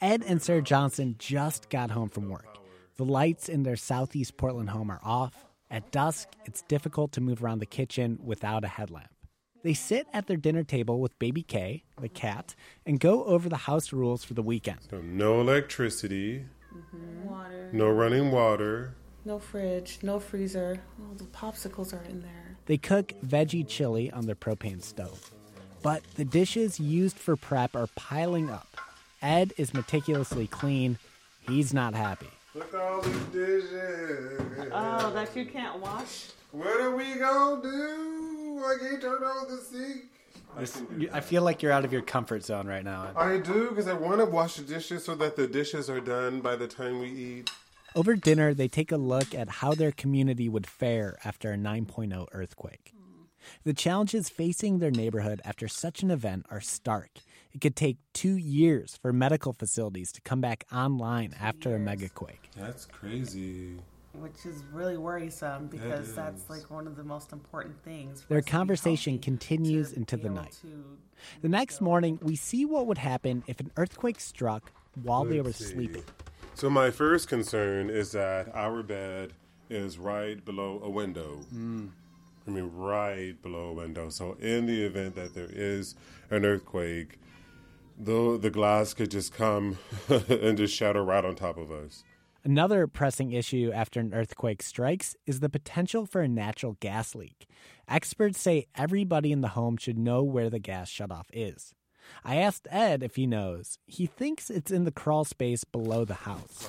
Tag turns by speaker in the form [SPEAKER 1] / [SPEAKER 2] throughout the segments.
[SPEAKER 1] Ed and Sarah Johnson just got home from work. The lights in their southeast Portland home are off. At dusk, it's difficult to move around the kitchen without a headlamp. They sit at their dinner table with baby Kay, the cat, and go over the house rules for the weekend.
[SPEAKER 2] So no electricity,
[SPEAKER 3] water,
[SPEAKER 2] no running water,
[SPEAKER 3] no fridge, no freezer. Oh, the popsicles are in there.
[SPEAKER 1] They cook veggie chili on their propane stove. But the dishes used for prep are piling up. Ed is meticulously clean. He's not happy.
[SPEAKER 2] Look at all these dishes.
[SPEAKER 3] Oh, that you can't wash?
[SPEAKER 2] What are we gonna do? I can't turn on the sink.
[SPEAKER 4] I feel like you're out of your comfort zone right now.
[SPEAKER 2] I do, because I want to wash the dishes so that the dishes are done by the time we eat.
[SPEAKER 1] Over dinner, they take a look at how their community would fare after a 9.0 earthquake. The challenges facing their neighborhood after such an event are stark. It could take 2 years for medical facilities to come back online after a megaquake.
[SPEAKER 2] That's crazy.
[SPEAKER 3] Which is really worrisome because that's like one of the most important things.
[SPEAKER 1] Their conversation continues into the night. The next morning, we see what would happen if an earthquake struck while they were sleeping.
[SPEAKER 2] So my first concern is that our bed is right below a window. Right below a window. So in the event that there is an earthquake, the glass could just come and just shatter right on top of us.
[SPEAKER 1] Another pressing issue after an earthquake strikes is the potential for a natural gas leak. Experts say everybody in the home should know where the gas shutoff is. I asked Ed if he knows. He thinks it's in the crawl space below the house.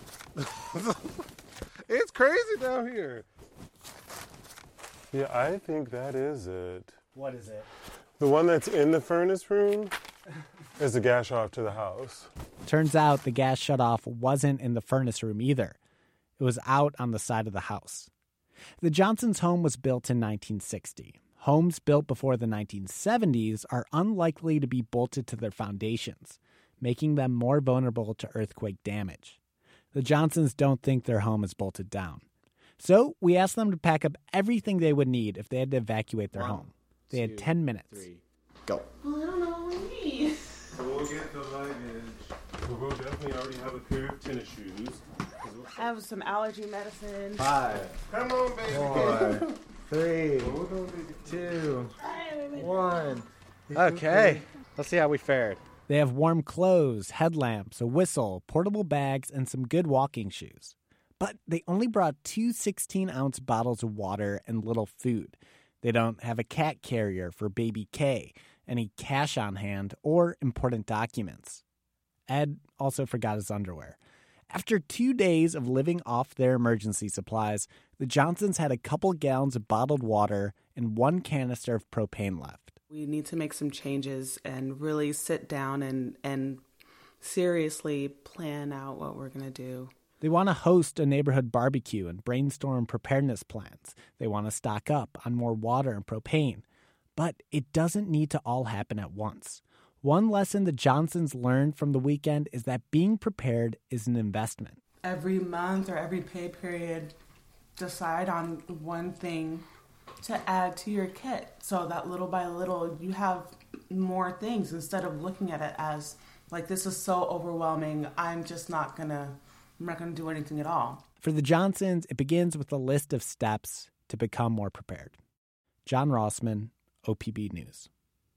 [SPEAKER 2] It's crazy down here. Yeah, I think that is it.
[SPEAKER 4] What is it?
[SPEAKER 2] The one that's in the furnace room is the gas off to the house.
[SPEAKER 1] Turns out the gas shutoff wasn't in the furnace room either. It was out on the side of the house. The Johnsons' home was built in 1960. Homes built before the 1970s are unlikely to be bolted to their foundations, making them more vulnerable to earthquake damage. The Johnsons don't think their home is bolted down. So we asked them to pack up everything they would need if they had to evacuate their home. They had 10 minutes.
[SPEAKER 4] 3, go.
[SPEAKER 3] Well, I don't know what we need.
[SPEAKER 2] We'll get the luggage. We'll definitely already have a pair of tennis shoes.
[SPEAKER 3] I have some allergy medicine.
[SPEAKER 4] 5,
[SPEAKER 2] Come on, baby.
[SPEAKER 4] 4, 3, 2, 1. Okay, let's see how we fared.
[SPEAKER 1] They have warm clothes, headlamps, a whistle, portable bags, and some good walking shoes. But they only brought 2 16-ounce bottles of water and little food. They don't have a cat carrier for baby Kay, any cash on hand, or important documents. Ed also forgot his underwear. After 2 days of living off their emergency supplies, the Johnsons had a couple gallons of bottled water and 1 canister of propane left.
[SPEAKER 3] We need to make some changes and really sit down and seriously plan out what we're going to do.
[SPEAKER 1] They want to host a neighborhood barbecue and brainstorm preparedness plans. They want to stock up on more water and propane. But it doesn't need to all happen at once. One lesson the Johnsons learned from the weekend is that being prepared is an investment.
[SPEAKER 3] Every month or every pay period, decide on one thing to add to your kit so that little by little you have more things instead of looking at it as like, this is so overwhelming, I'm not going to do anything at all.
[SPEAKER 1] For the Johnsons, it begins with a list of steps to become more prepared. John Rossman, OPB News.